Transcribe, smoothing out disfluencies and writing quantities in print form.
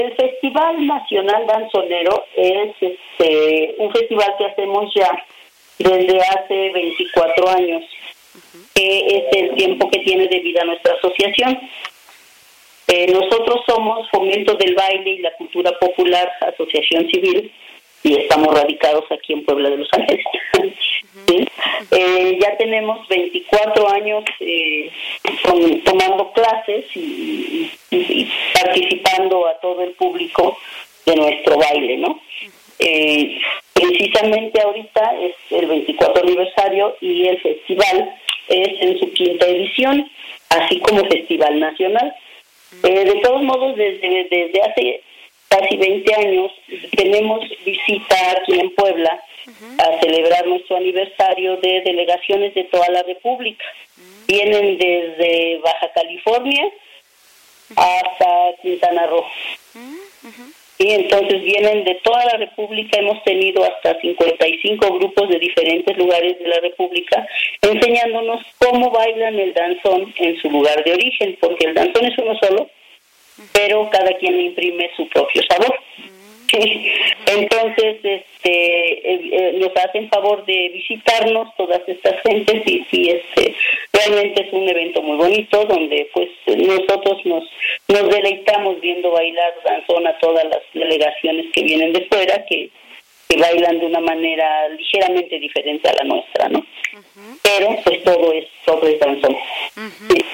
El Festival Nacional Danzonero es un festival que hacemos ya desde hace 24 años, que es el tiempo que tiene de vida nuestra asociación. Nosotros somos Fomento del Baile y la Cultura Popular, Asociación Civil, y estamos radicados aquí en Puebla de Los Ángeles. ¿Sí? Ya tenemos 24 años tomando clases y participando a todo el público de nuestro baile, ¿no? Precisamente ahorita es el 24 aniversario y el festival es en su 5ª edición, así como Festival Nacional. De todos modos, desde hace casi 20 años tenemos visita aquí en Puebla a celebrar nuestro aniversario de delegaciones de toda la República. Vienen desde Baja California hasta Quintana Roo. Y entonces vienen de toda la República. Hemos tenido hasta 55 grupos de diferentes lugares de la República enseñándonos cómo bailan el danzón en su lugar de origen, porque el danzón es uno solo, pero cada quien le imprime su propio sabor. Entonces nos hacen favor de visitarnos todas estas gentes y realmente es un evento muy bonito donde pues nosotros nos deleitamos viendo bailar danzón a todas las delegaciones que vienen de fuera, que bailan de una manera ligeramente diferente a la nuestra, ¿no? Pero pues todo es danzón.